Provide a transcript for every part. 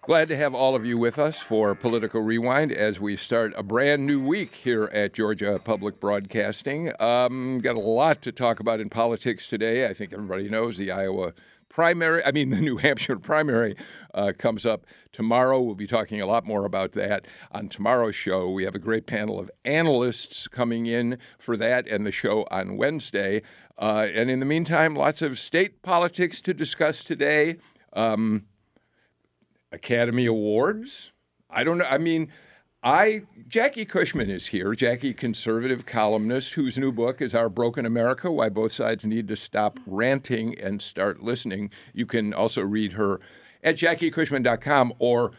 Glad to have all of you with us for Political Rewind as we start a brand new week here at Georgia Public Broadcasting. Got a lot to talk about in politics today. I think everybody knows the the New Hampshire primary comes up tomorrow. We'll be talking a lot more about that on tomorrow's show. We have a great panel of analysts coming in for that and the show on Wednesday. And in the meantime, lots of state politics to discuss today. Academy Awards? I don't know. Jackie Cushman is here. Jackie, conservative columnist, whose new book is Our Broken America, Why Both Sides Need to Stop Ranting and Start Listening. You can also read her at JackieCushman.com, or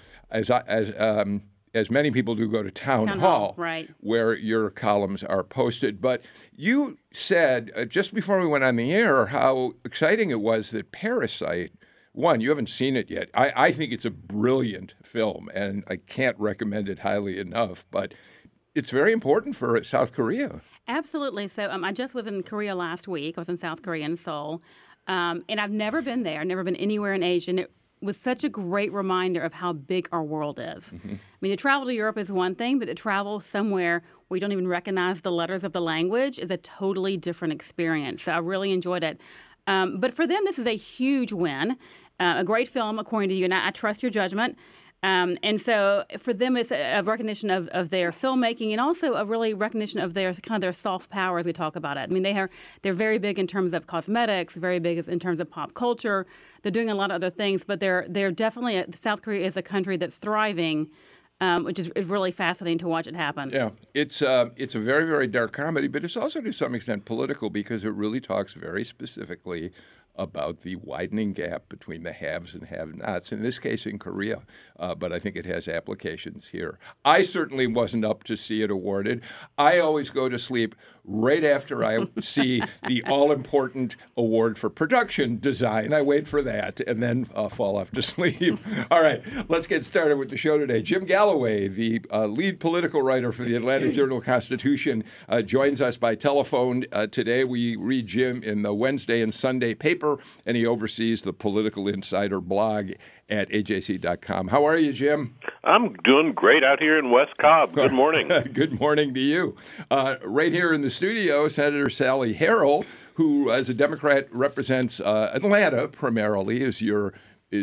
as many people do, go to Town Hall, right, where your columns are posted. But you said, just before we went on the air, how exciting it was that Parasite, one, you haven't seen it yet. I think it's a brilliant film, and I can't recommend it highly enough, but it's very important for South Korea. Absolutely. So I just was in Korea last week. I was in South Korea in Seoul, and I've never been there, never been anywhere in Asia. And it was such a great reminder of how big our world is. Mm-hmm. I mean, to travel to Europe is one thing, but to travel somewhere where you don't even recognize the letters of the language is a totally different experience. So I really enjoyed it. But for them, this is a huge win, a great film, according to you, and I trust your judgment. And so for them, it's a recognition of their filmmaking and also a really recognition of their soft power as we talk about it. I mean, they're very big in terms of cosmetics, very big in terms of pop culture. They're doing a lot of other things, but they're definitely, South Korea is a country that's thriving, which is really fascinating to watch it happen. Yeah, it's a very, very dark comedy, but it's also to some extent political because it really talks very specifically about the widening gap between the haves and have-nots, in this case in Korea, but I think it has applications here. I certainly wasn't up to see it awarded. I always go to sleep right after I see the all-important award for production design. I wait for that and then fall off to sleep. All right, let's get started with the show today. Jim Galloway, the lead political writer for the Atlanta Journal-Constitution, joins us by telephone today. We read Jim in the Wednesday and Sunday paper, and he oversees the Political Insider blog at AJC.com. How are you, Jim? I'm doing great out here in West Cobb. Good morning. Good morning to you. Right here in the studio, Senator Sally Harrell, who, as a Democrat, represents Atlanta primarily, is your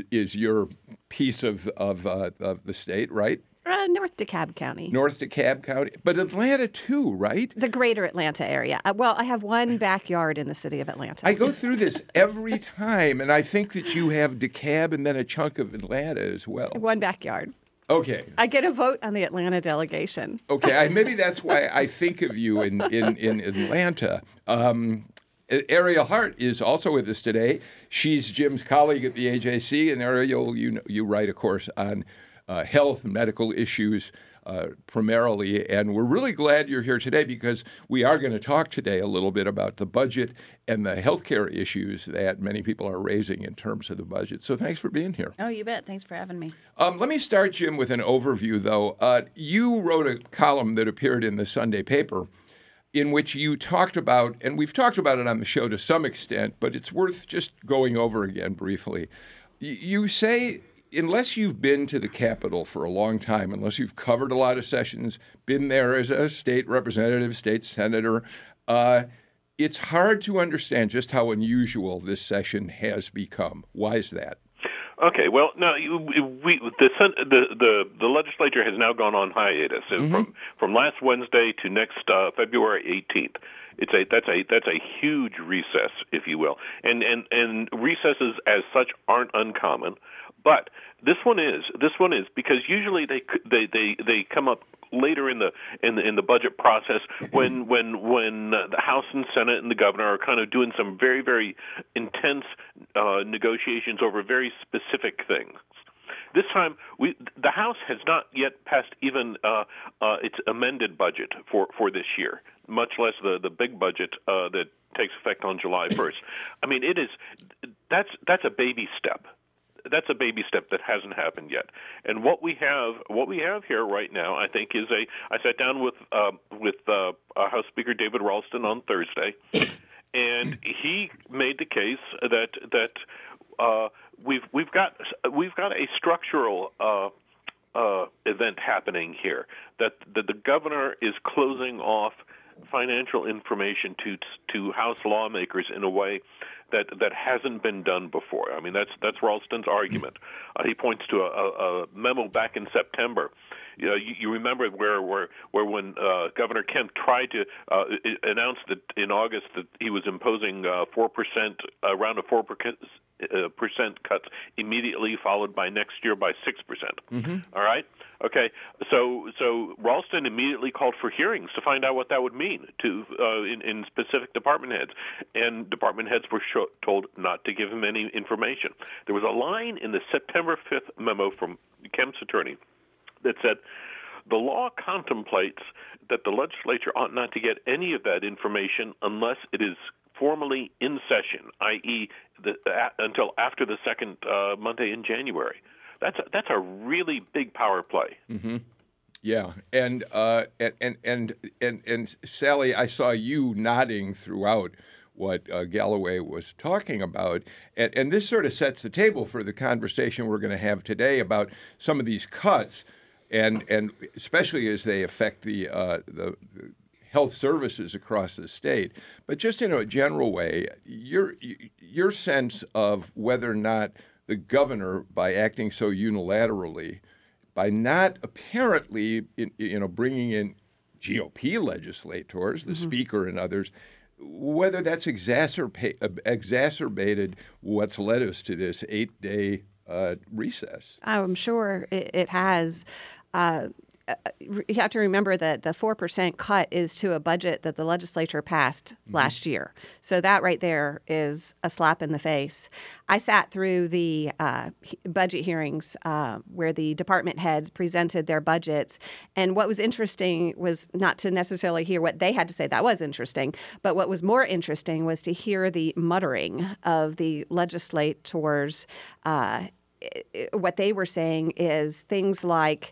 piece of the state, right? North DeKalb County. North DeKalb County. But Atlanta, too, right? The greater Atlanta area. Well, I have one backyard in the city of Atlanta. I go through this every time, and I think that you have DeKalb and then a chunk of Atlanta as well. One backyard. Okay. I get a vote on the Atlanta delegation. Okay. Maybe that's why I think of you in Atlanta. Ariel Hart is also with us today. She's Jim's colleague at the AJC, and Ariel, you write, of course, on health and medical issues primarily, and we're really glad you're here today because we are going to talk today a little bit about the budget and the healthcare issues that many people are raising in terms of the budget. So thanks for being here. Oh, you bet. Thanks for having me. Let me start, Jim, with an overview, though. You wrote a column that appeared in the Sunday paper in which you talked about, and we've talked about it on the show to some extent, but it's worth just going over again briefly. You say, unless you've been to the Capitol for a long time, unless you've covered a lot of sessions, been there as a state representative, state senator, it's hard to understand just how unusual this session has become. Why is that? Okay, well, now the legislature has now gone on hiatus from last Wednesday to next February 18th. That's a huge recess, if you will, and recesses as such aren't uncommon. But this one is because usually they come up later in the budget process when the House and Senate and the governor are kind of doing some very, very intense negotiations over very specific things. This time, the House has not yet passed even its amended budget for this year, much less the big budget that takes effect on July 1st. I mean, that's a baby step. That's a baby step that hasn't happened yet. And what we have here right now, I think, is I sat down with House Speaker David Ralston on Thursday, and he made the case that we've got a structural event happening here that the governor is closing off financial information to House lawmakers in a way that hasn't been done before. I mean, that's Ralston's argument. He points to a memo back in September. You remember where when Governor Kemp tried to announce that in August that he was imposing 4%, around a 4% cuts immediately, followed by next year by 6%. Mm-hmm. All right. Okay. So Ralston immediately called for hearings to find out what that would mean to in specific department heads, and department heads were told not to give him any information. There was a line in the September 5th memo from Kemp's attorney that said, the law contemplates that the legislature ought not to get any of that information unless it is formally in session, i.e., until after the second Monday in January. That's a really big power play. Mm-hmm. Yeah, and Sally, I saw you nodding throughout what Galloway was talking about, and this sort of sets the table for the conversation we're going to have today about some of these cuts. And especially as they affect the health services across the state. But just in a general way, your sense of whether or not the governor, by acting so unilaterally, by not apparently bringing in GOP legislators, the speaker and others, whether that's exacerbated what's led us to this 8-day recess. I'm sure it has. You have to remember that the 4% cut is to a budget that the legislature passed last year. So that right there is a slap in the face. I sat through the budget hearings where the department heads presented their budgets. And what was interesting was not to necessarily hear what they had to say. That was interesting. But what was more interesting was to hear the muttering of the legislators. What they were saying is things like,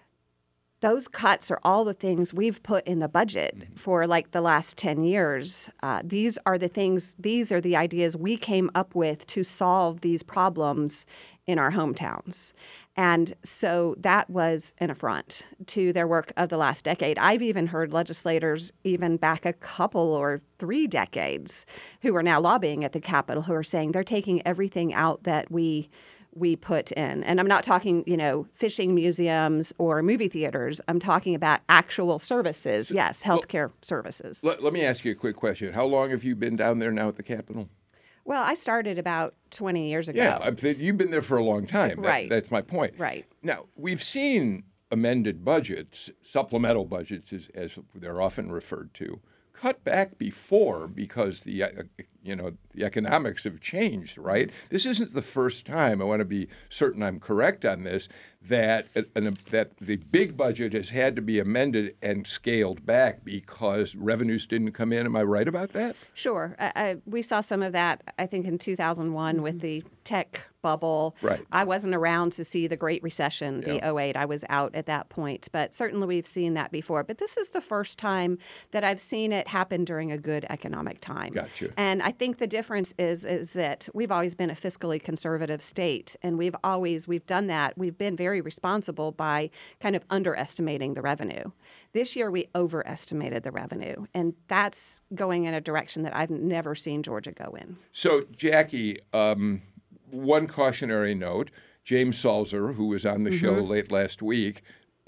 those cuts are all the things we've put in the budget for like the last 10 years. These are the ideas we came up with to solve these problems in our hometowns. And so that was an affront to their work of the last decade. I've even heard legislators even back a couple or 3 decades who are now lobbying at the Capitol who are saying they're taking everything out that we put in. And I'm not talking, fishing museums or movie theaters. I'm talking about actual services. Yes, healthcare services. Let me ask you a quick question. How long have you been down there now at the Capitol? Well, I started about 20 years ago. Yeah, you've been there for a long time. Right. That's my point. Right. Now, we've seen amended budgets, supplemental budgets as they're often referred to, cut back before because the economics have changed, right? This isn't the first time, I want to be certain I'm correct on this, that the big budget has had to be amended and scaled back because revenues didn't come in. Am I right about that? Sure. We saw some of that, I think, in 2001 with the tech bubble. Right. I wasn't around to see the Great Recession, the 08. I was out at that point. But certainly we've seen that before. But this is the first time that I've seen it happen during a good economic time. Gotcha. And I think the difference is that we've always been a fiscally conservative state. And we've done that. We've been very responsible by kind of underestimating the revenue. This year we overestimated the revenue. And that's going in a direction that I've never seen Georgia go in. So, Jackie, one cautionary note, James Salzer, who was on the show late last week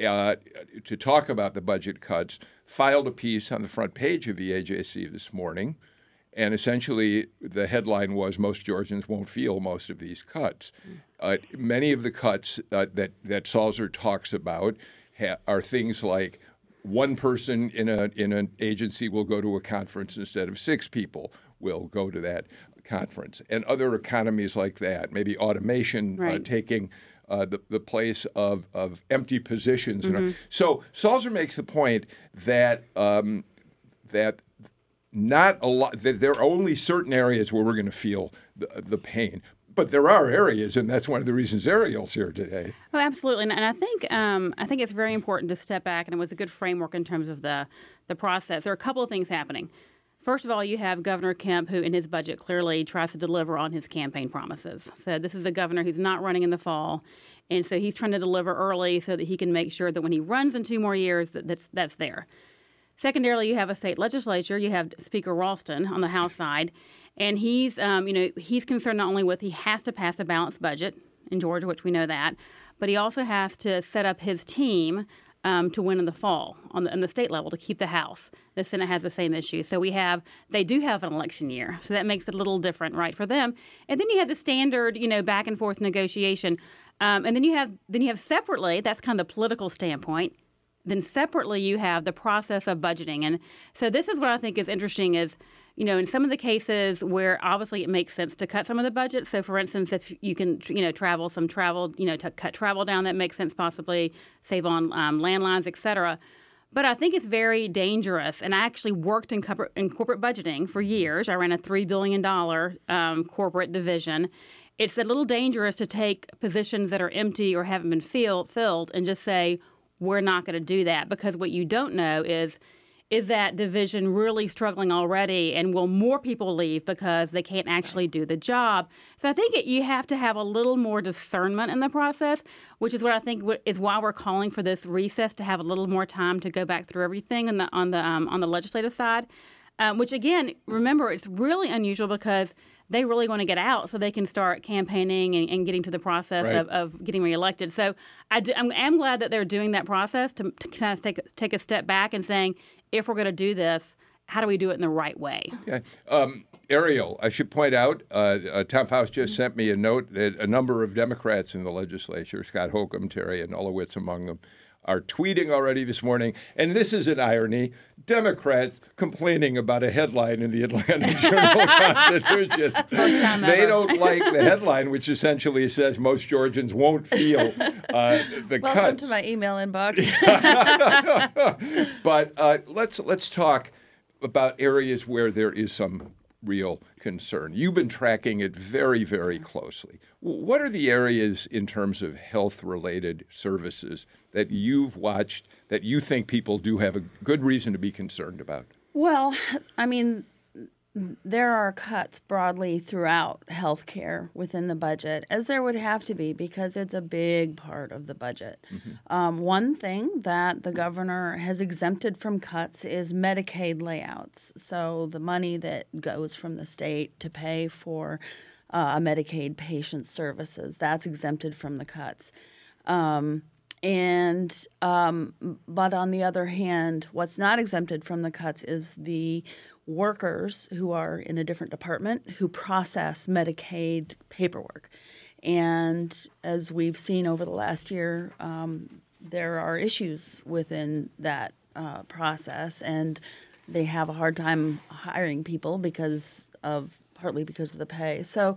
to talk about the budget cuts, filed a piece on the front page of the AJC this morning, and essentially the headline was, most Georgians won't feel most of these cuts. Many of the cuts that Salzer talks about are things like one person in an agency will go to a conference instead of 6 people will go to that conference, and other economies like that, maybe automation taking the place of empty positions. So Salzer makes the point that that not a lot, that there are only certain areas where we're going to feel the pain. But there are areas, and that's one of the reasons Ariel's here today. Oh, absolutely, and I think it's very important to step back, and it was a good framework in terms of the process. There are a couple of things happening. First of all, you have Governor Kemp, who in his budget clearly tries to deliver on his campaign promises. So this is a governor who's not running in the fall. And so he's trying to deliver early so that he can make sure that when he runs in 2 more years, that's there. Secondarily, you have a state legislature. You have Speaker Ralston on the House side. And he's concerned not only with he has to pass a balanced budget in Georgia, which we know that, but he also has to set up his team to win in the fall on the state level to keep the House. The Senate has the same issue. So they do have an election year. So that makes it a little different, right, for them. And then you have the standard, back and forth negotiation. And then you have separately, that's kind of the political standpoint. Then separately, you have the process of budgeting. And so this is what I think is interesting is, in some of the cases where obviously it makes sense to cut some of the budget. So, for instance, if you can, to cut travel down, that makes sense possibly, save on landlines, et cetera. But I think it's very dangerous. And I actually worked in corporate budgeting for years. I ran a $3 billion corporate division. It's a little dangerous to take positions that are empty or haven't been filled and just say, we're not going to do that. Because what you don't know is that division really struggling already, and will more people leave because they can't actually do the job? So I think you have to have a little more discernment in the process, which is what I think is why we're calling for this recess, to have a little more time to go back through everything on the legislative side. Which again, remember, it's really unusual because they really want to get out so they can start campaigning and getting to the process of getting reelected. So I'm glad that they're doing that process to kind of take a step back and saying, if we're going to do this, how do we do it in the right way? Okay. Ariel, I should point out, Tom Faust just sent me a note that a number of Democrats in the legislature, Scott Holcomb, Terry Anulowicz among them, are tweeting already this morning. And this is an irony. Democrats complaining about a headline in the Atlanta Journal-Constitution. They don't like the headline, which essentially says most Georgians won't feel the cuts. Welcome to my email inbox. But let's talk about areas where there is some real concern. You've been tracking it very, very closely. What are the areas in terms of health-related services that you've watched that you think people do have a good reason to be concerned about? Well, I mean, there are cuts broadly throughout healthcare within the budget, as there would have to be because it's a big part of the budget. Mm-hmm. One thing that the governor has exempted from cuts is Medicaid layouts. So the money that goes from the state to pay for a Medicaid patient's services, that's exempted from the cuts. But on the other hand, what's not exempted from the cuts is the workers who are in a different department who process Medicaid paperwork. And as we've seen over the last year, there are issues within that process, and they have a hard time hiring people partly because of the pay. So,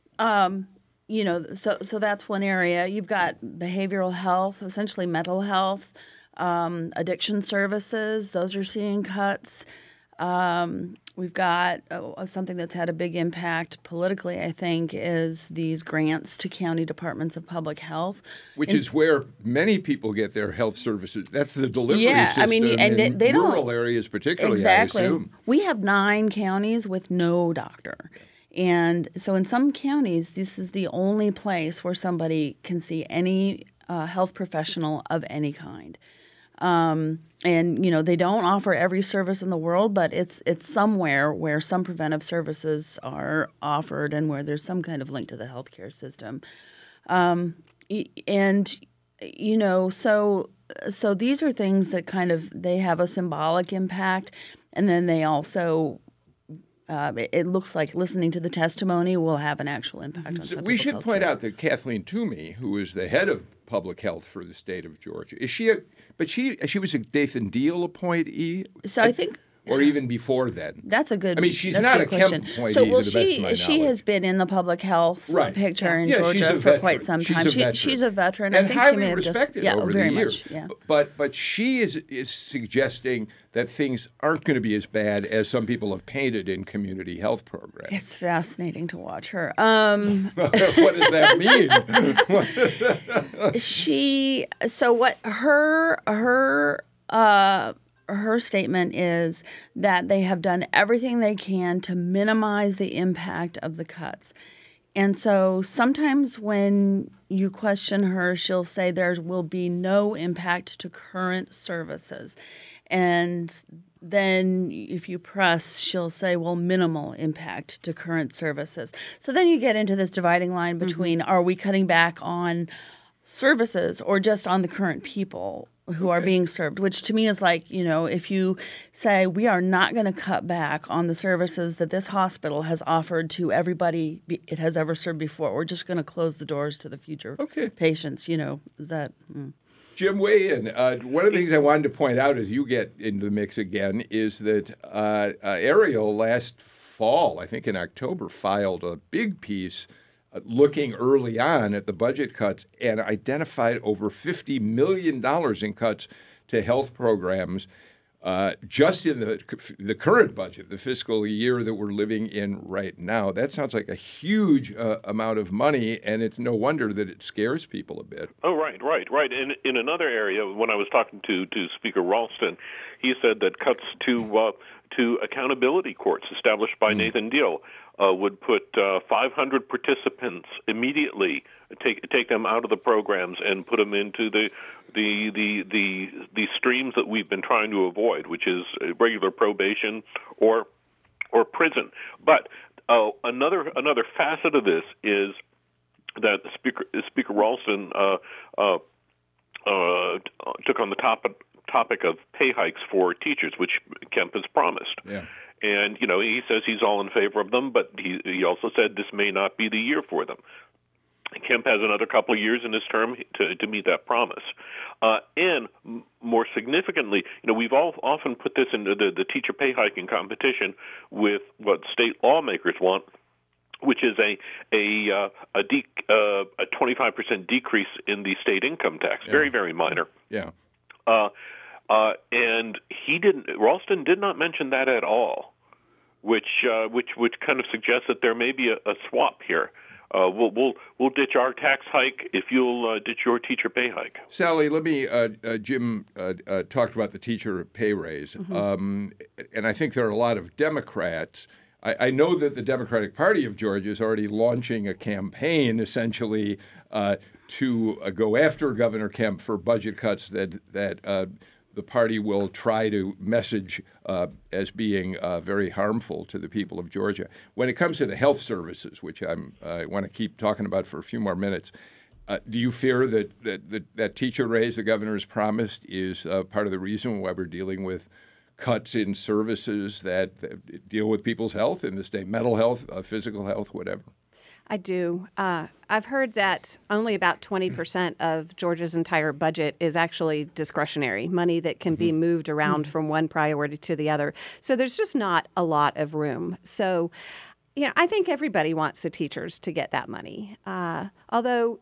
so that's one area. You've got behavioral health, essentially mental health, addiction services. Those are seeing cuts. We've got something that's had a big impact politically, I think, is these grants to county departments of public health. Which is where many people get their health services. That's the delivery system I mean, and in they rural don't, areas particularly, exactly. I assume. We have 9 counties with no doctor. And so in some counties, this is the only place where somebody can see any health professional of any kind. And, they don't offer every service in the world, but it's somewhere where some preventive services are offered and where there's some kind of link to the healthcare system. So these are things that they have a symbolic impact. And then they also, it looks like listening to the testimony will have an actual impact on some We should people's point healthcare. out that Kathleen Toomey, who is the head of public health for the state of Georgia, she was a Dathan Deal appointee? So I think, or even before then. that's a good. I mean, she's that's not a a good Kemp question. appointee So, to the best of my she knowledge. has been in the public health picture in she's Georgia a for veteran. quite some time. She's a veteran. I And think highly she may have respected just, over very the years. much. Yeah. But she is suggesting that things aren't going to be as bad as some people have painted in community health programs. It's fascinating to watch her. What does that mean? her statement is that they have done everything they can to minimize the impact of the cuts. And so sometimes when you question her, she'll say there will be no impact to current services. And then if you press, she'll say, well, minimal impact to current services. So then you get into this dividing line between are we cutting back on services or just on the current people who are being served, which to me is like, if you say we are not going to cut back on the services that this hospital has offered to everybody it has ever served before, we're just going to close the doors to the future patients, is that... Jim, weigh in. One of the things I wanted to point out as you get into the mix again is that Ariel last fall, I think in October, filed a big piece looking early on at the budget cuts and identified over $50 million in cuts to health programs just in the current budget, the fiscal year that we're living in right now. That sounds like a huge amount of money, and it's no wonder that it scares people a bit. Oh, right. In another area, when I was talking to Speaker Ralston, he said that cuts to accountability courts established by Nathan Deal would put 500 participants immediately, take them out of the programs and put them into the streams that we've been trying to avoid, which is regular probation or prison. But another facet of this is that Speaker Ralston took on the topic of pay hikes for teachers, which Kemp has promised. Yeah. And, he says he's all in favor of them, but he also said this may not be the year for them. Kemp has another couple of years in his term to meet that promise. And more significantly, we've often put this into the teacher pay hiking competition with what state lawmakers want, which is a 25% decrease in the state income tax. Yeah. Very, very minor. Yeah. And Ralston did not mention that at all, which kind of suggests that there may be a swap here. We'll ditch our tax hike if you'll ditch your teacher pay hike. Sally, let me. Jim talked about the teacher pay raise, and I think there are a lot of Democrats. I know that the Democratic Party of Georgia is already launching a campaign, essentially, to go after Governor Kemp for budget cuts that the party will try to message as being very harmful to the people of Georgia. When it comes to the health services, which I want to keep talking about for a few more minutes, do you fear that teacher raise the governor has promised is part of the reason why we're dealing with cuts in services that deal with people's health in the state, mental health, physical health, whatever? I do. I've heard that only about 20% of Georgia's entire budget is actually discretionary, money that can be moved around from one priority to the other. So there's just not a lot of room. So, I think everybody wants the teachers to get that money. Although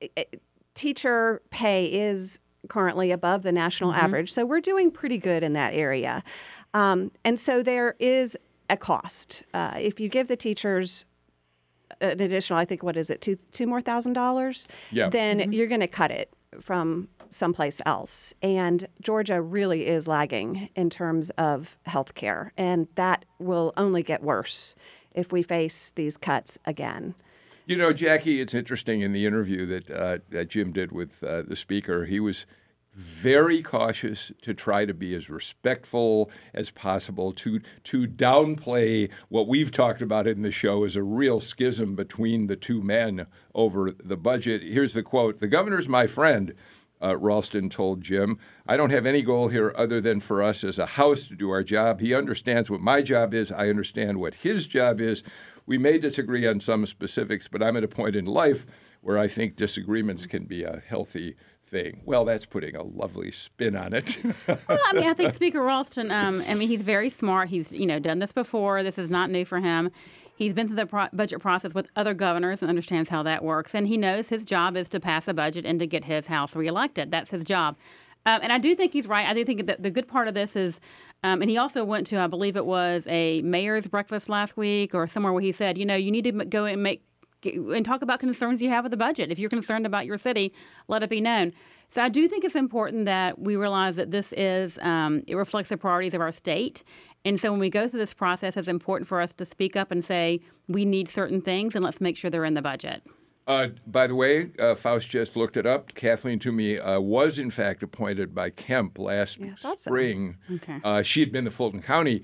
teacher pay is currently above the national average, so we're doing pretty good in that area. And so there is a cost. If you give the teachers an additional, I think, what is it, $2,000 more? Yeah. Then you're going to cut it from someplace else. And Georgia really is lagging in terms of health care, and that will only get worse if we face these cuts again. Jackie, it's interesting in the interview that Jim did with the speaker, he was very cautious to try to be as respectful as possible, to downplay what we've talked about in the show as a real schism between the two men over the budget. Here's the quote: "The governor's my friend," Ralston told Jim. "I don't have any goal here other than for us as a House to do our job. He understands what my job is. I understand what his job is. We may disagree on some specifics, but I'm at a point in life where I think disagreements can be a healthy thing." Well, that's putting a lovely spin on it. Well, I think Speaker Ralston, he's very smart. He's, done this before. This is not new for him. He's been through the budget process with other governors and understands how that works. And he knows his job is to pass a budget and to get his House reelected. That's his job. And I do think he's right. I do think that the good part of this is, and he also went to, I believe it was a mayor's breakfast last week or somewhere where he said, you need to go and talk about concerns you have with the budget. If you're concerned about your city, let it be known. So I do think it's important that we realize that this is, it reflects the priorities of our state. And so when we go through this process, it's important for us to speak up and say, we need certain things, and let's make sure they're in the budget. By the way, Faust just looked it up. Kathleen Toomey was, in fact, appointed by Kemp last spring. Okay. She had been the Fulton County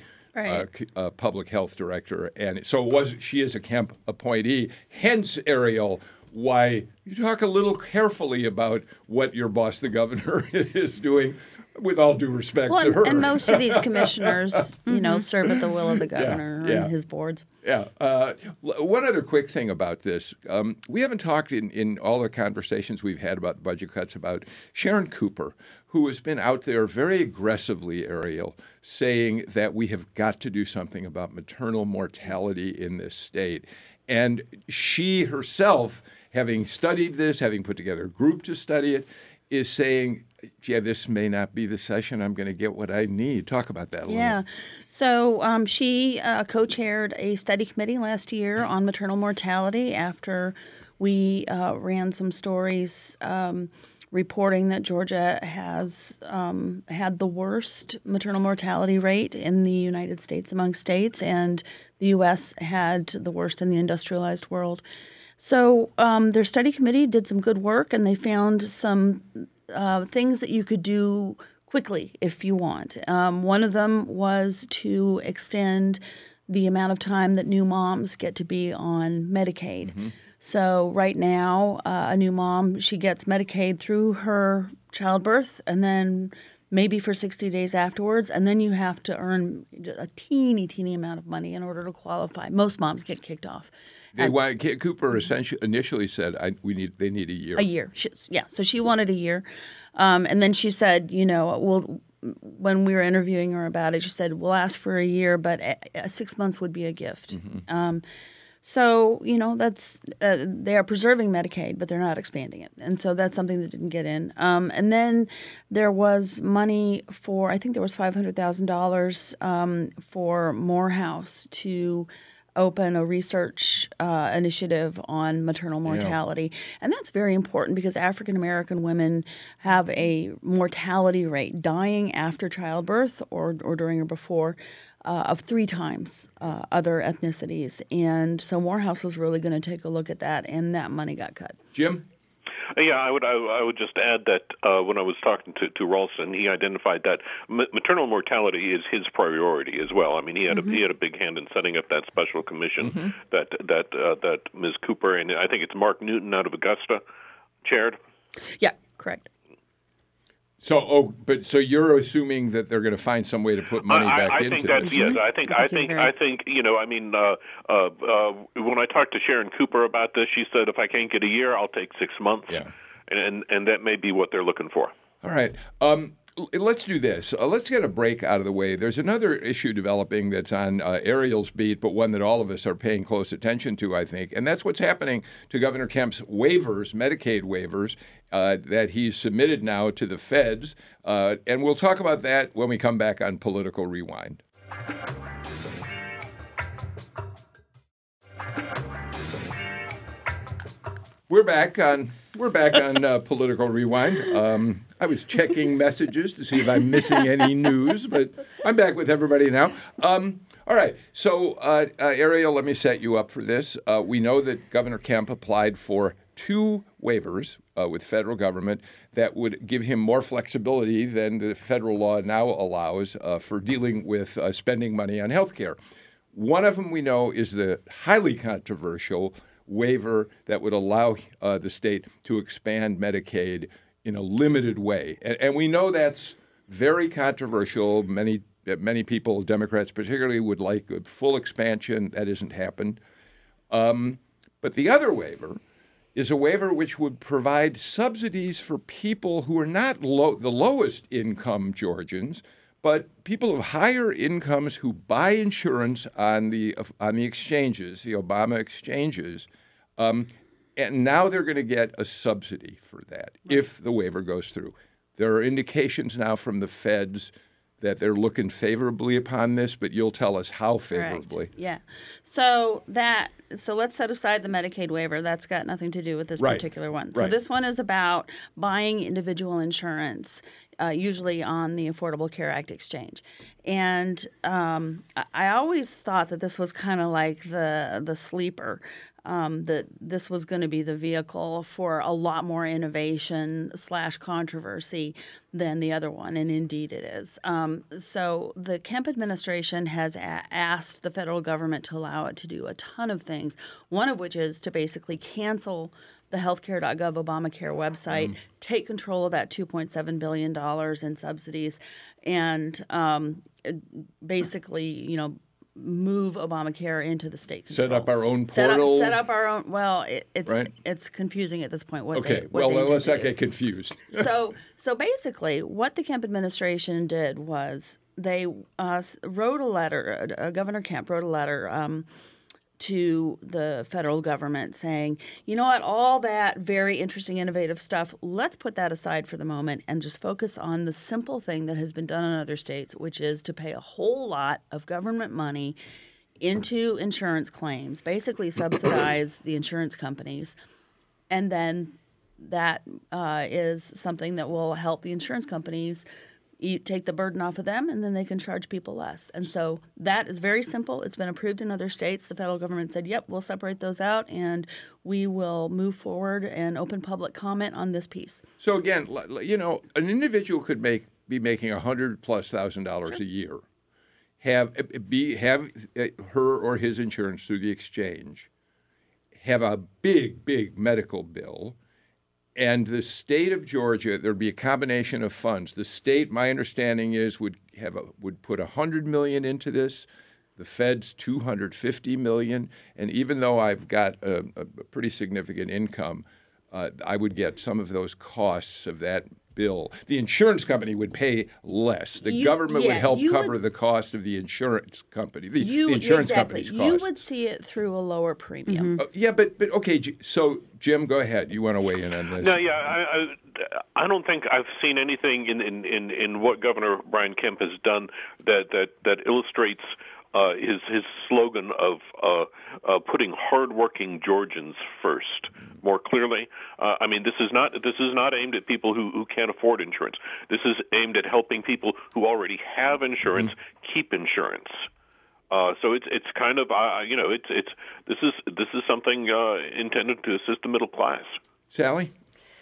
public health director, and so she is a Kemp appointee. Hence, Ariel, why you talk a little carefully about what your boss, the governor, is doing, with all due respect to her. And most of these commissioners, serve at the will of the governor and his boards. Yeah. One other quick thing about this. We haven't talked in all the conversations we've had about budget cuts about Sharon Cooper, who has been out there very aggressively, Ariel, saying that we have got to do something about maternal mortality in this state. And she herself, having studied this, having put together a group to study it, is saying, yeah, this may not be the session I'm going to get what I need. Talk about that a little. Yeah. So she co-chaired a study committee last year on maternal mortality after we ran some stories reporting that Georgia has had the worst maternal mortality rate in the United States among states, and the U.S. had the worst in the industrialized world. So their study committee did some good work, and they found some things that you could do quickly if you want. One of them was to extend the amount of time that new moms get to be on Medicaid. Mm-hmm. So right now, a new mom, she gets Medicaid through her childbirth and then maybe for 60 days afterwards, and then you have to earn a teeny amount of money in order to qualify. Most moms get kicked off. Cooper initially said they need a year. A year, so she wanted a year. And then she said, when we were interviewing her about it, she said, we'll ask for a year, but 6 months would be a gift. Mm-hmm. So, that's they are preserving Medicaid, but they're not expanding it. And so that's something that didn't get in. And then there was money for, I think there was $500,000 for Morehouse to open a research initiative on maternal mortality. Yeah. And that's very important because African American women have a mortality rate dying after childbirth or during or before of 3 times other ethnicities. And so Morehouse was really going to take a look at that, and that money got cut. Jim? Yeah, I would just add that when I was talking to Ralston, he identified that maternal mortality is his priority as well. I mean, he had a big hand in setting up that special commission that Ms. Cooper and I think it's Mark Newton out of Augusta chaired. Yeah, correct. So you're assuming that they're going to find some way to put money back into this? I think yes. I think when I talked to Sharon Cooper about this, she said if I can't get a year, I'll take 6 months. Yeah. And that may be what they're looking for. All right. Let's do this. Let's get a break out of the way. There's another issue developing that's on Ariel's beat, but one that all of us are paying close attention to, I think, and that's what's happening to Governor Kemp's waivers, Medicaid waivers, that he's submitted now to the feds. And we'll talk about that when we come back on Political Rewind. We're back on Political Rewind. I was checking messages to see if I'm missing any news, but I'm back with everybody now. All right. So, Ariel, let me set you up for this. We know that Governor Kemp applied for 2 waivers with federal government that would give him more flexibility than the federal law now allows for dealing with spending money on health care. One of them we know is the highly controversial waiver that would allow the state to expand Medicaid in a limited way. And we know that's very controversial. Many people, Democrats particularly, would like a full expansion. That hasn't happened. But the other waiver is a waiver which would provide subsidies for people who are not the lowest income Georgians, but people of higher incomes who buy insurance on the exchanges, the Obama exchanges, and now they're going to get a subsidy for that if the waiver goes through. There are indications now from the feds that they're looking favorably upon this, but you'll tell us how favorably. Correct. Yeah. So let's set aside the Medicaid waiver. That's got nothing to do with this Right. particular one. So Right. this one is about buying individual insurance, usually on the Affordable Care Act exchange. And I always thought that this was kind of like the sleeper. That this was going to be the vehicle for a lot more innovation / controversy than the other one, and indeed it is. So the Kemp administration has asked the federal government to allow it to do a ton of things, one of which is to basically cancel the healthcare.gov Obamacare website, take control of that $2.7 billion in subsidies, and basically, move Obamacare into the state control. Set up our own portal. Set up our own. Well, Right. it's confusing at this point. What Okay, they let's did not to get do. confused. So basically, what the Kemp administration did was they wrote a letter. Governor Kemp wrote a letter to the federal government saying, you know what, all that very interesting, innovative stuff, let's put that aside for the moment and just focus on the simple thing that has been done in other states, which is to pay a whole lot of government money into insurance claims, basically subsidize the insurance companies. And then that is something that will help the insurance companies take the burden off of them, and then they can charge people less. And so that is very simple. It's been approved in other states. The federal government said, yep, we'll separate those out, and we will move forward and open public comment on this piece. So again, an individual could be making $100,000+ a year, have her or his insurance through the exchange, have a big medical bill. And the state of Georgia, there'd be a combination of funds. The state, my understanding is, would put $100 million into this. The feds $250 million. And even though I've got a pretty significant income, I would get some of those costs of that bill. The insurance company would pay less. The government would help cover the cost of the insurance company, the insurance company's costs. You would see it through a lower premium. But okay. So Jim, go ahead. You want to weigh in on this? No, yeah, I don't think I've seen anything in what Governor Brian Kemp has done that illustrates his slogan of putting hardworking Georgians first more clearly. I mean, this is not aimed at people who can't afford insurance. This is aimed at helping people who already have insurance keep insurance. So it's kind of this is something intended to assist the middle class. Sally?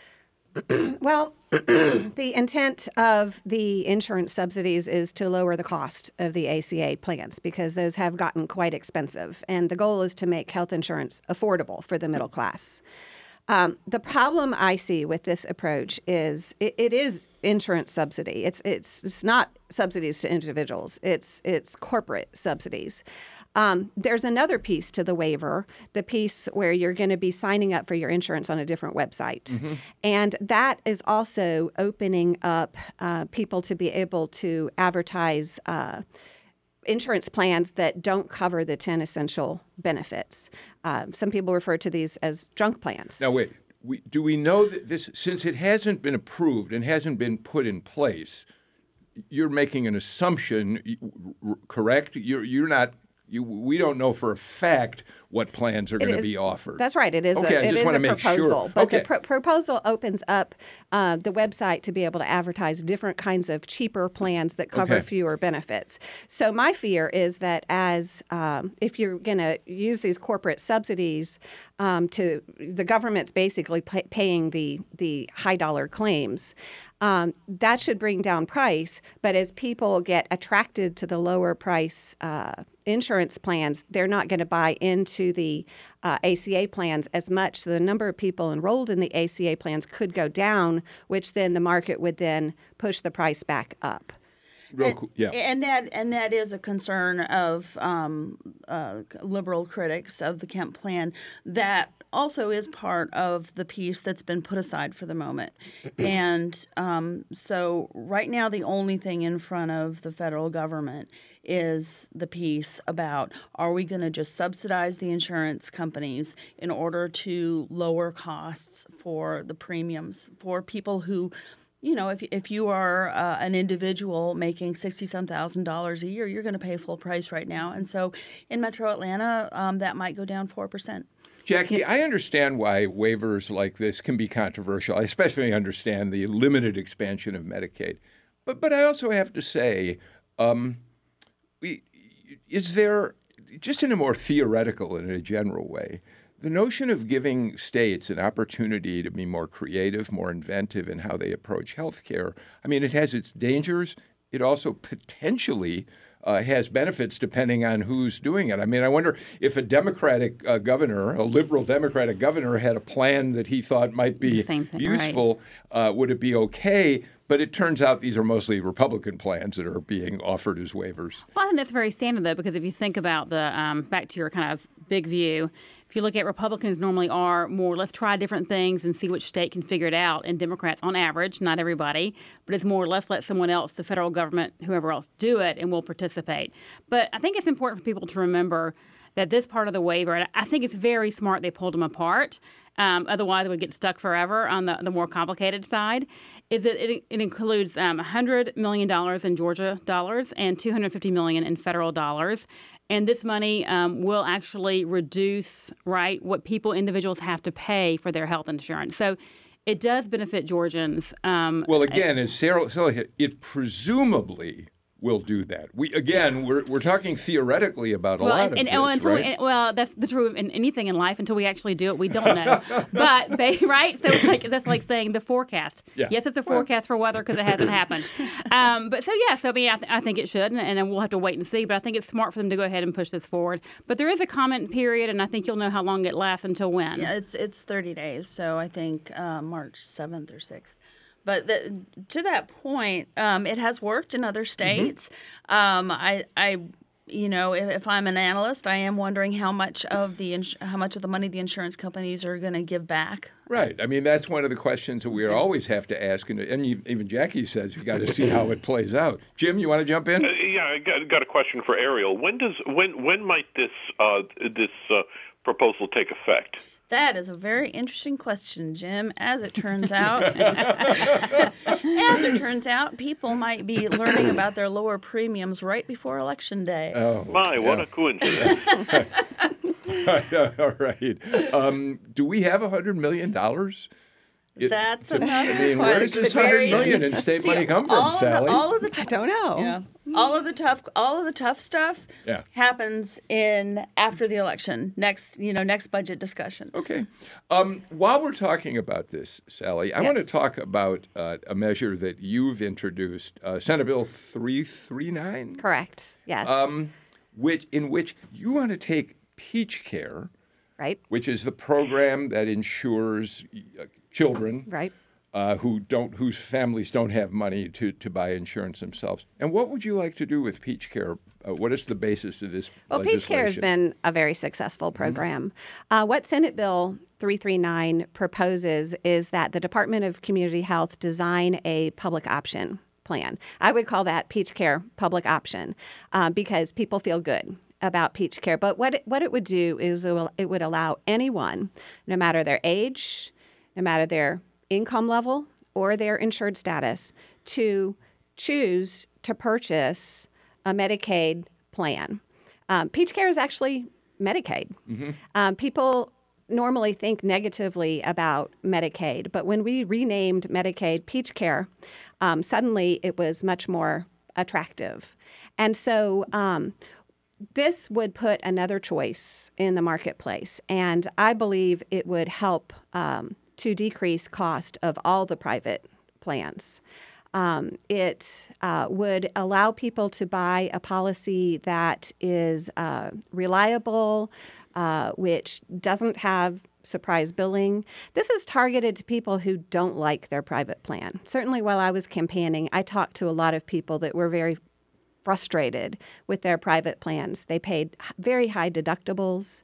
Well, the intent of the insurance subsidies is to lower the cost of the ACA plans because those have gotten quite expensive. And the goal is to make health insurance affordable for the middle class. The problem I see with this approach is it is insurance subsidy. It's not subsidies to individuals. It's corporate subsidies. There's another piece to the waiver, the piece where you're going to be signing up for your insurance on a different website. And that is also opening up people to be able to advertise insurance plans that don't cover the 10 essential benefits. Some people refer to these as junk plans. Now, wait. Do we know that this, since it hasn't been approved and hasn't been put in place, you're making an assumption, correct? You're not. We don't know for a fact what plans are going to be offered. That's right. It is okay, a proposal. Sure. But okay. the proposal opens up the website to be able to advertise different kinds of cheaper plans that cover fewer benefits. So my fear is that if you're going to use these corporate subsidies the government's basically paying the high dollar claims, that should bring down price. But as people get attracted to the lower price insurance plans, they're not going to buy into the ACA plans as much. So the number of people enrolled in the ACA plans could go down, which then the market would then push the price back up. And that is a concern of liberal critics of the Kemp plan. That also is part of the piece that's been put aside for the moment. And so right now the only thing in front of the federal government is the piece about, are we going to just subsidize the insurance companies in order to lower costs for the premiums for people who if you are an individual making $60,000 a year, you're going to pay full price right now. And so in Metro Atlanta, that might go down 4%. Jackie, I understand why waivers like this can be controversial. I especially understand the limited expansion of Medicaid. But I also have to say, is there, just in a more theoretical and in a general way, the notion of giving states an opportunity to be more creative, more inventive in how they approach health care, I mean, it has its dangers. It also potentially has benefits depending on who's doing it. I mean, I wonder if a Democratic governor, a liberal Democratic governor, had a plan that he thought might be useful, would it be okay? But it turns out these are mostly Republican plans that are being offered as waivers. Well, I think that's very standard, though, because if you think about the back to your kind of big view, if you look at Republicans normally are more, let's try different things and see which state can figure it out. And Democrats, on average, not everybody, but it's more, let's let someone else, the federal government, whoever else, do it, and we'll participate. But I think it's important for people to remember that this part of the waiver, and I think it's very smart they pulled them apart. Otherwise, it would get stuck forever on the more complicated side, is that it includes $100 million in Georgia dollars and $250 million in federal dollars. And this money will actually reduce, what individuals have to pay for their health insurance. So it does benefit Georgians. Well, again, as Sarah hit, it presumably will do that. We're talking theoretically about a lot of this, right? That's the truth in anything in life. Until we actually do it, we don't know. But so that's like saying the forecast. Yeah. Yes, it's a forecast for weather because it hasn't happened. I think it should, and we'll have to wait and see. But I think it's smart for them to go ahead and push this forward. But there is a comment period, and I think you'll know how long it lasts until when. Yeah, it's 30 days. So I think March 7th or 6th. But to that point, it has worked in other states. If I'm an analyst, I am wondering how much of the money the insurance companies are going to give back. Right. I mean, that's one of the questions that we always have to ask, and even Jackie says you got to see how it plays out. Jim, you want to jump in? I got a question for Ariel. When might this proposal take effect? That is a very interesting question, Jim. As it turns out, people might be learning about their lower premiums right before Election Day. Oh, what a coincidence! All right. Do we have $100 million? That's another question. Where does this $100 million in state money come from, Sally? I don't know. Yeah. All of the tough stuff happens after the election. Next budget discussion. Okay. While we're talking about this, Sally, I want to talk about a measure that you've introduced, Senate Bill 339. Correct. Yes. In which you want to take Peach Care, right, which is the program that insures children, right, whose families don't have money to buy insurance themselves. And what would you like to do with Peach Care? What is the basis of this legislation? Peach Care has been a very successful program. What Senate Bill 339 proposes is that the Department of Community Health design a public option plan. I would call that Peach Care public option because people feel good about Peach Care. But what it would do is it would allow anyone, no matter their age, no matter their income level or their insured status, to choose to purchase a Medicaid plan. Peach Care is actually Medicaid. Mm-hmm. People normally think negatively about Medicaid, but when we renamed Medicaid Peach Care, suddenly it was much more attractive. And so this would put another choice in the marketplace, and I believe it would help to decrease cost of all the private plans. It would allow people to buy a policy that is reliable, which doesn't have surprise billing. This is targeted to people who don't like their private plan. Certainly while I was campaigning, I talked to a lot of people that were very frustrated with their private plans. They paid very high deductibles.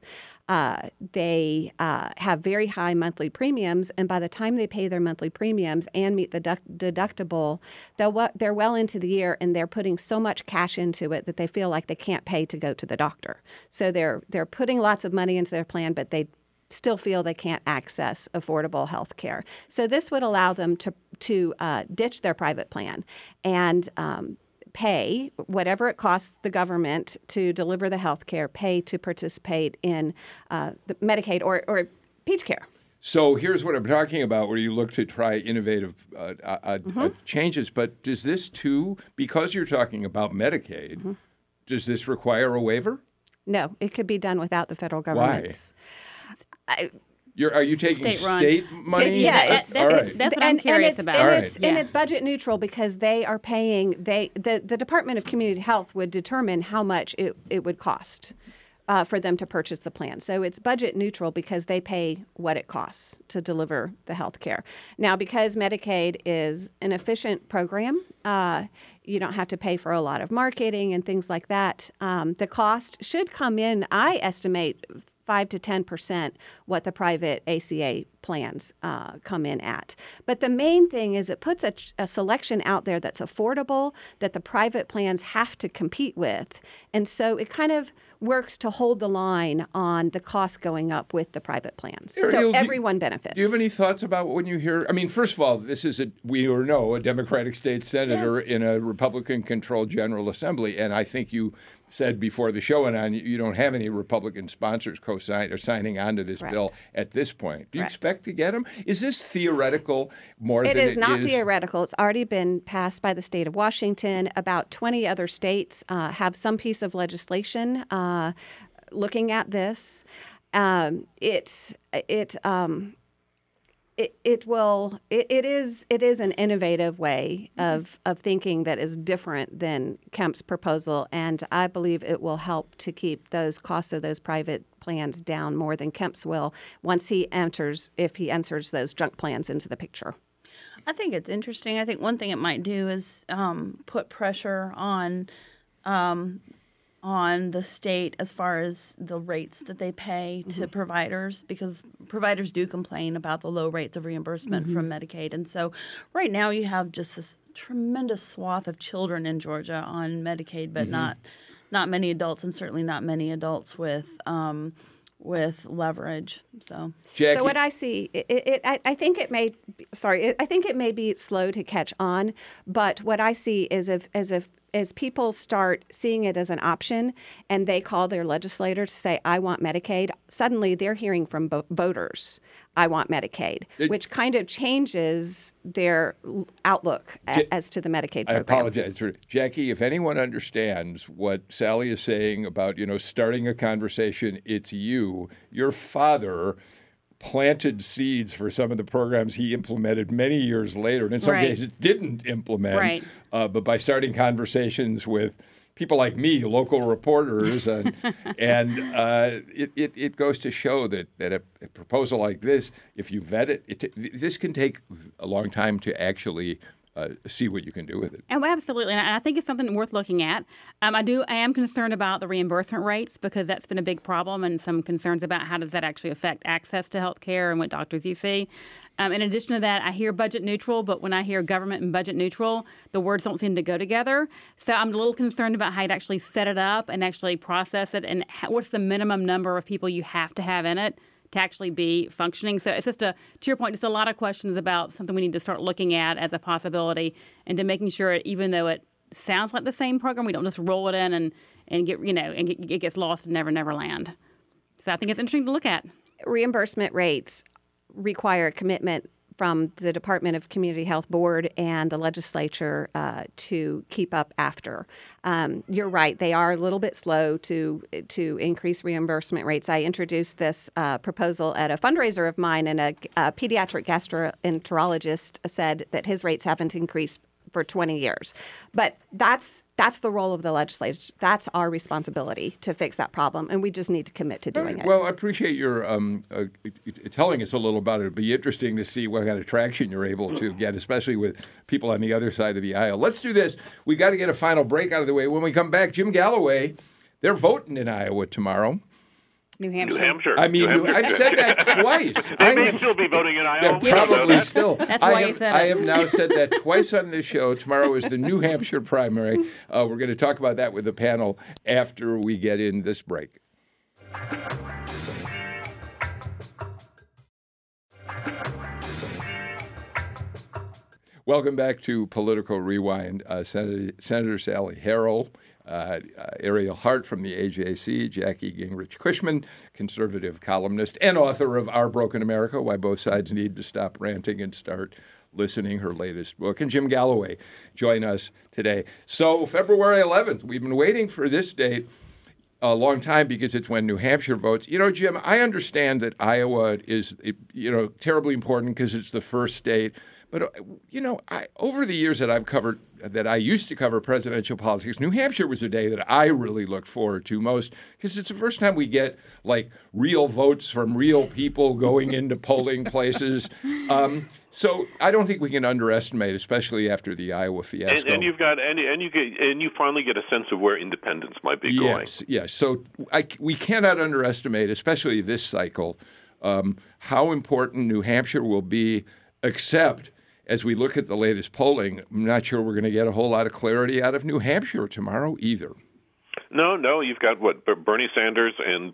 They have very high monthly premiums, and by the time they pay their monthly premiums and meet the deductible, they're well into the year, and they're putting so much cash into it that they feel like they can't pay to go to the doctor. So they're putting lots of money into their plan, but they still feel they can't access affordable health care. So this would allow them ditch their private plan and pay whatever it costs the government to deliver the health care, pay to participate in the Medicaid or Peach Care. So here's what I'm talking about, where you look to try innovative changes. But does this too, because you're talking about Medicaid, does this require a waiver? No, it could be done without the federal government's. Are you taking state money? Yeah, that's what I'm curious about. And it's budget neutral because they are paying. The Department of Community Health would determine how much it would cost for them to purchase the plan. So it's budget neutral because they pay what it costs to deliver the health care. Now, because Medicaid is an efficient program, you don't have to pay for a lot of marketing and things like that. The cost should come in, I estimate, 5 to 10% what the private ACA plans come in at. But the main thing is it puts a selection out there that's affordable, that the private plans have to compete with. And so it kind of works to hold the line on the cost going up with the private plans. Ariel, so everyone benefits. Do you have any thoughts about when you hear, I mean, first of all, this is a Democratic state senator in a Republican-controlled General Assembly, and I think you said before the show went on, you don't have any Republican sponsors co-sign or signing on to this bill at this point. Do you expect to get them? Is this theoretical more than it is? It is not theoretical. It's already been passed by the state of Washington. About 20 other states have some piece of legislation looking at this. It is an innovative way of thinking that is different than Kemp's proposal, and I believe it will help to keep those costs of those private plans down more than Kemp's will once if he enters those junk plans into the picture. I think it's interesting. I think one thing it might do is put pressure on the state as far as the rates that they pay to providers, because providers do complain about the low rates of reimbursement from Medicaid. And so right now you have just this tremendous swath of children in Georgia on Medicaid, but not many adults, and certainly not many adults with leverage. So, Jackie? So what I see, I think it may be slow to catch on, but what I see is as people start seeing it as an option and they call their legislator to say, I want Medicaid, suddenly they're hearing from voters, I want Medicaid, which kind of changes their outlook as to the Medicaid program. I apologize. Jackie, if anyone understands what Sally is saying about, starting a conversation, it's you. Your father planted seeds for some of the programs he implemented many years later, and in some cases didn't implement. But by starting conversations with people like me, local reporters, and it goes to show that a proposal like this, if you vet it, this can take a long time to actually see what you can do with it. Oh, absolutely. And I think it's something worth looking at. I am concerned about the reimbursement rates because that's been a big problem, and some concerns about how does that actually affect access to health care and what doctors you see. In addition to that, I hear budget neutral, but when I hear government and budget neutral, the words don't seem to go together. So I'm a little concerned about how you'd actually set it up and actually process it, and what's the minimum number of people you have to have in it to actually be functioning. So it's just to your point, just a lot of questions about something we need to start looking at as a possibility, and to making sure, even though it sounds like the same program, we don't just roll it in and get, and it gets lost in Never Land. So I think it's interesting to look at. Reimbursement rates require a commitment from the Department of Community Health Board and the legislature to keep up after. You're right; they are a little bit slow to increase reimbursement rates. I introduced this proposal at a fundraiser of mine, and a pediatric gastroenterologist said that his rates haven't increased for 20 years. But that's the role of the legislature. That's our responsibility to fix that problem, and we just need to commit to doing it. Well, I appreciate your telling us a little about it. It'll be interesting to see what kind of traction you're able to get, especially with people on the other side of the aisle. Let's do this. We got to get a final break out of the way. When we come back, Jim Galloway, they're voting in Iowa tomorrow. New Hampshire. New Hampshire. I mean, I've said that twice. They may still be voting in Iowa. Probably still. That's why you said it. I have now said that twice on this show. Tomorrow is the New Hampshire primary. We're going to talk about that with the panel after we get in this break. Welcome back to Political Rewind. Senator Sally Harrell, Ariel Hart from the AJC, Jackie Gingrich Cushman, conservative columnist and author of Our Broken America, Why Both Sides Need to Stop Ranting and Start Listening, her latest book, and Jim Galloway join us today. So February 11th, we've been waiting for this date a long time because it's when New Hampshire votes. You know, Jim, I understand that Iowa is, terribly important because it's the first state. But, over the years that I used to cover presidential politics, New Hampshire was a day that I really look forward to most because it's the first time we get, real votes from real people going into polling places. So I don't think we can underestimate, especially after the Iowa fiasco. And you finally get a sense of where independence might be going. Yes. So we cannot underestimate, especially this cycle, how important New Hampshire will be. Except as we look at the latest polling, I'm not sure we're going to get a whole lot of clarity out of New Hampshire tomorrow either. No, you've got Bernie Sanders and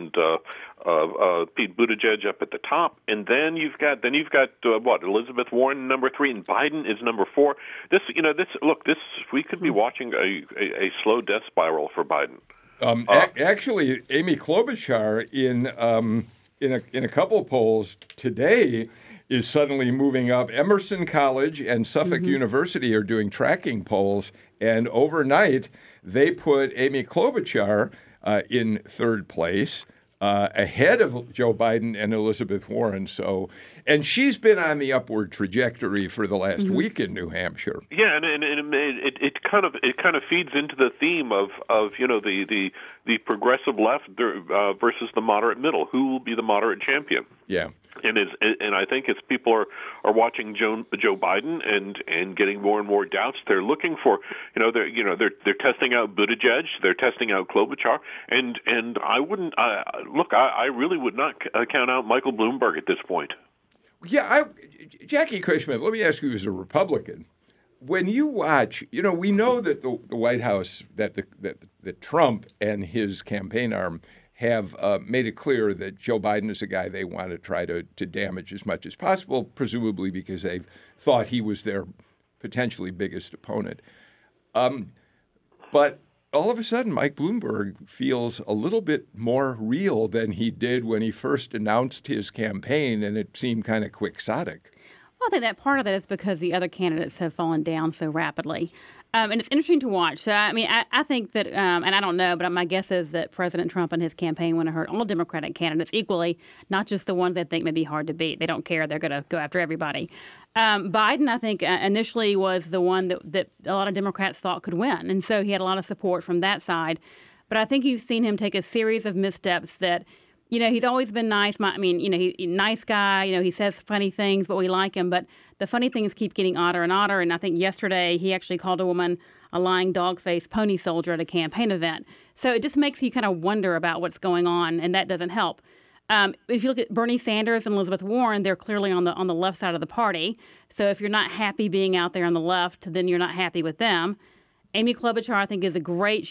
Pete Buttigieg up at the top, and then you've got Elizabeth Warren number 3, and Biden is number 4. This we could be watching a slow death spiral for Biden. Actually, Amy Klobuchar in a couple of polls today is suddenly moving up. Emerson College and Suffolk University are doing tracking polls, and overnight they put Amy Klobuchar in third place, ahead of Joe Biden and Elizabeth Warren. And she's been on the upward trajectory for the last week in New Hampshire. Yeah, and it kind of feeds into the theme of the progressive left versus the moderate middle. Who will be the moderate champion? Yeah. And I think as people are watching Joe Biden and getting more and more doubts, they're looking for they're testing out Buttigieg, they're testing out Klobuchar, and I wouldn't I really would not count out Michael Bloomberg at this point. Yeah, Jackie Cushman, let me ask you as a Republican, when you watch, we know that the White House, that Trump and his campaign arm have made it clear that Joe Biden is a guy they want to try to damage as much as possible, presumably because they thought he was their potentially biggest opponent. But all of a sudden, Mike Bloomberg feels a little bit more real than he did when he first announced his campaign, and it seemed kind of quixotic. Well, I think that part of that is because the other candidates have fallen down so rapidly. And it's interesting to watch. So, I think that, and I don't know, but my guess is that President Trump and his campaign want to hurt all Democratic candidates equally, not just the ones they think may be hard to beat. They don't care. They're going to go after everybody. Biden, I think, initially was the one that a lot of Democrats thought could win. And so he had a lot of support from that side. But I think you've seen him take a series of missteps that, he's always been nice. He's a nice guy. He says funny things, but we like him. But the funny things keep getting odder and odder. And I think yesterday he actually called a woman a lying dog-faced pony soldier at a campaign event. So it just makes you kind of wonder about what's going on, and that doesn't help. If you look at Bernie Sanders and Elizabeth Warren, they're clearly on the left side of the party. So if you're not happy being out there on the left, then you're not happy with them. Amy Klobuchar, I think, is a great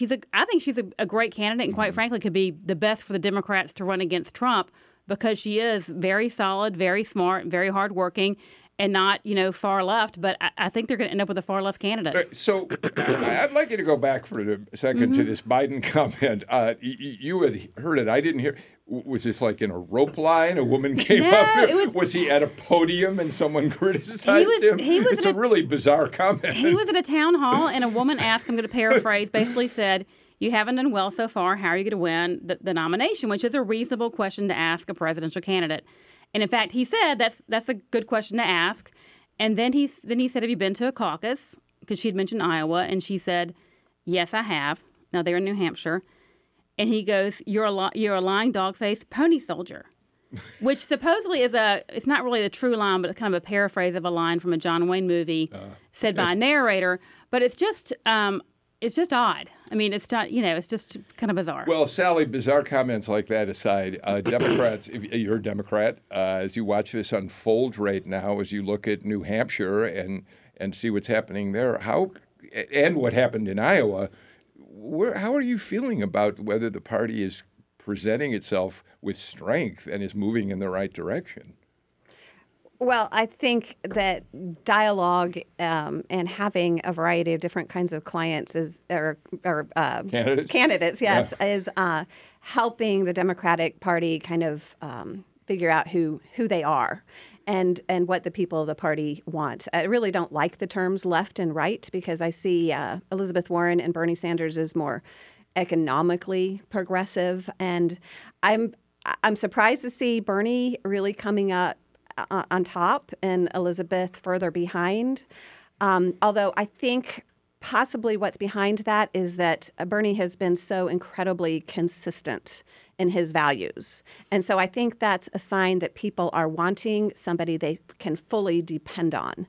candidate, and quite frankly, could be the best for the Democrats to run against Trump because she is very solid, very smart, very hardworking, and not, far left. But I think they're going to end up with a far left candidate. So I'd like you to go back for a second to this Biden comment. You had heard it. I didn't hear. Was this like in a rope line? A woman came up. Was he at a podium and someone criticized him? It's a really bizarre comment. He was at a town hall and a woman asked him, I'm going to paraphrase, basically said, "You haven't done well so far. How are you going to win the nomination?" Which is a reasonable question to ask a presidential candidate. And in fact, he said that's a good question to ask. And then he said, "Have you been to a caucus?" Because she'd mentioned Iowa, and she said, "Yes, I have." Now they're in New Hampshire. And he goes, "You're a lying dog-faced pony soldier," which supposedly it's not really the true line, but it's kind of a paraphrase of a line from a John Wayne movie said by a narrator. But it's just odd. It's not, it's just kind of bizarre. Well, Sally, bizarre comments like that aside, Democrats, if you're a Democrat, as you watch this unfold right now, as you look at New Hampshire and see what's happening there, and what happened in Iowa, how are you feeling about whether the party is presenting itself with strength and is moving in the right direction? Well, I think that dialogue and having a variety of different kinds of clients candidates, yes, is helping the Democratic Party kind of figure out who they are and what the people of the party want. I really don't like the terms left and right because I see Elizabeth Warren and Bernie Sanders as more economically progressive, and I'm surprised to see Bernie really coming up on top and Elizabeth further behind. Although I think possibly what's behind that is that Bernie has been so incredibly consistent in his values. And so I think that's a sign that people are wanting somebody they can fully depend on.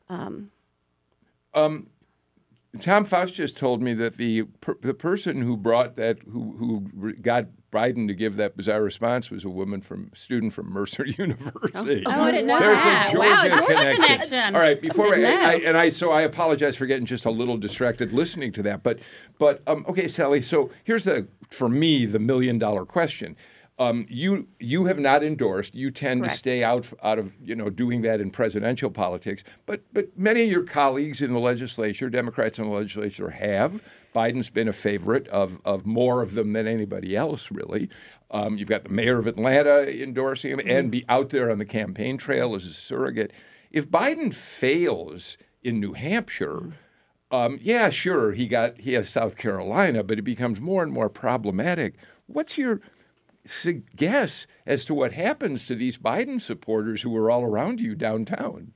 Tom Faust just told me that the person who brought that, who got Biden to give that bizarre response was a student from Mercer University. Oh, I didn't know There's that. a Georgia connection. All right, before I apologize for getting just a little distracted listening to that. But okay, Sally. So here's for me the $1 million question. You have not endorsed. You tend Correct. to stay out of doing that in presidential politics. But many of your colleagues in the legislature, Democrats in the legislature, have. Biden's been a favorite of more of them than anybody else, really. You've got the mayor of Atlanta endorsing him and be out there on the campaign trail as a surrogate. If Biden fails in New Hampshire, yeah, sure, he has South Carolina, but it becomes more and more problematic. What's your guess as to what happens to these Biden supporters who are all around you downtown?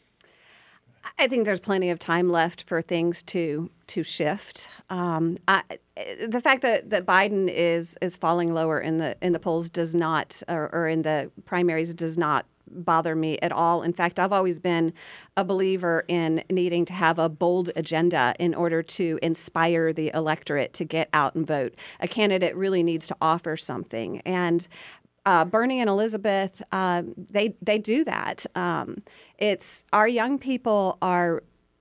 I think there's plenty of time left for things to shift. The fact that Biden is falling lower in the polls does not, or in the primaries, does not bother me at all. In fact, I've always been a believer in needing to have a bold agenda in order to inspire the electorate to get out and vote. A candidate really needs to offer something, and Bernie and Elizabeth, they do that. It's our young people are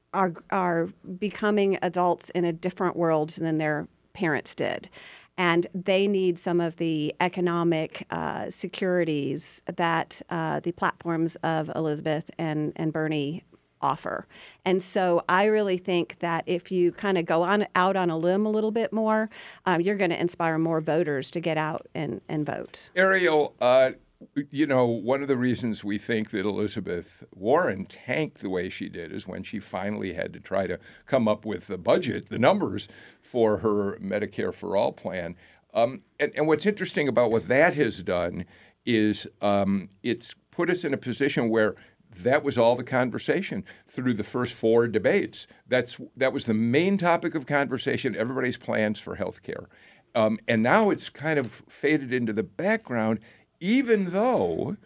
becoming adults in a different world than their parents did. And they need some of the economic securities that the platforms of Elizabeth and Bernie offer. And so I really think that if you kind of go out on a limb a little bit more, you're going to inspire more voters to get out and vote. Ariel, one of the reasons we think that Elizabeth Warren tanked the way she did is when she finally had to try to come up with the budget, the numbers for her Medicare for All plan. And what's interesting about what that has done is it's put us in a position where that was all the conversation through the first 4 debates. That was the main topic of conversation, everybody's plans for health care. And now it's kind of faded into the background, even though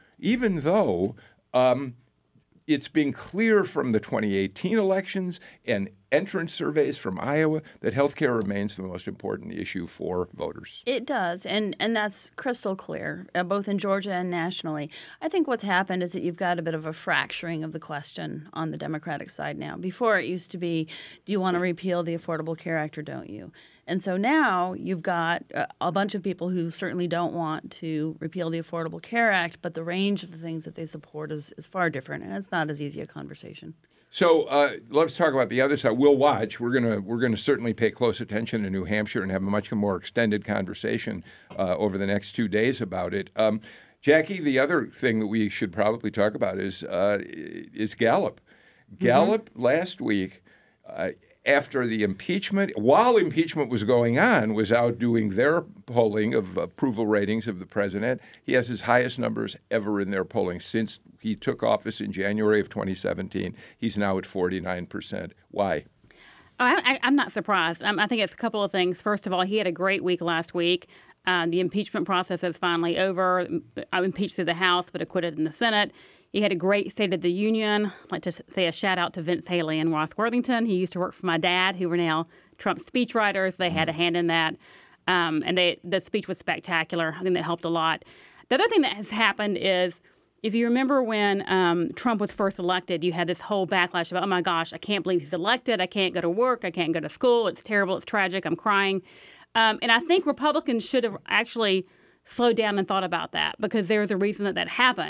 it's been clear from the 2018 elections and entrance surveys from Iowa that health care remains the most important issue for voters. It does, and that's crystal clear, both in Georgia and nationally. I think what's happened is that you've got a bit of a fracturing of the question on the Democratic side now. Before it used to be, do you want to repeal the Affordable Care Act or don't you? And so now you've got a bunch of people who certainly don't want to repeal the Affordable Care Act, but the range of the things that they support is far different, and it's not as easy a conversation. So let's talk about the other side. We'll watch. We're gonna certainly pay close attention to New Hampshire and have a much more extended conversation over the next 2 days about it. Jackie, the other thing that we should probably talk about is Gallup. Gallup last week, after the impeachment, while impeachment was going on, was out doing their polling of approval ratings of the president. He has his highest numbers ever in their polling since he took office in January of 2017. He's now at 49%. Why? I'm not surprised. I think it's a couple of things. First of all, he had a great week last week. The impeachment process is finally over. Impeached through the House, but acquitted in the Senate. He had a great State of the Union. I'd like to say a shout out to Vince Haley and Ross Worthington. He used to work for my dad, who were now Trump speechwriters. They had a hand in that. And the speech was spectacular. I think that helped a lot. The other thing that has happened is, if you remember when Trump was first elected, you had this whole backlash about, oh my gosh, I can't believe he's elected. I can't go to work. I can't go to school. It's terrible. It's tragic. I'm crying. And I think Republicans should have actually slowed down and thought about that, because there's a reason that happened.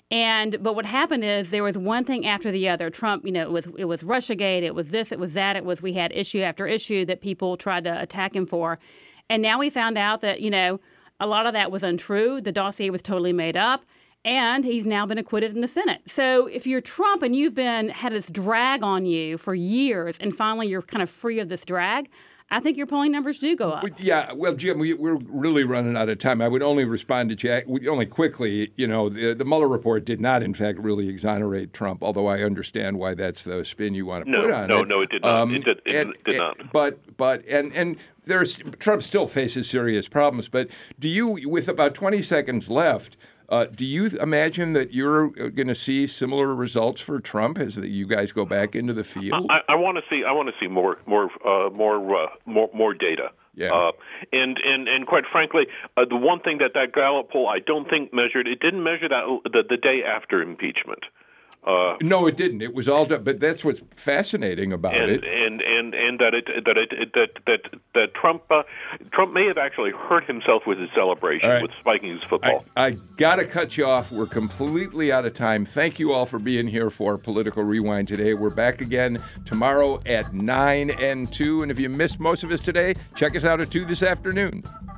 But what happened is there was one thing after the other. Trump, it was Russiagate, it was this, it was that, we had issue after issue that people tried to attack him for. And now we found out that, a lot of that was untrue. The dossier was totally made up. And he's now been acquitted in the Senate. So if you're Trump and you've had this drag on you for years, and finally you're kind of free of this drag, I think your polling numbers do go up. Yeah, well, Jim, we're really running out of time. I would only respond to Jack only quickly. The Mueller report did not, in fact, really exonerate Trump, although I understand why that's the spin you want to put on it. No, it did not. It did not. But Trump still faces serious problems. But do you, with about 20 seconds left, do you imagine that you're going to see similar results for Trump as you guys go back into the field? I want to see more data. Yeah. And quite frankly, the one thing that Gallup poll I don't think measured, it didn't measure that the day after impeachment. No, it didn't. It was all done, but that's what's fascinating about it. And that Trump may have actually hurt himself with his celebration, with spiking his football. I got to cut you off. We're completely out of time. Thank you all for being here for Political Rewind today. We're back again tomorrow at 9 and 2. And if you missed most of us today, check us out at 2 this afternoon.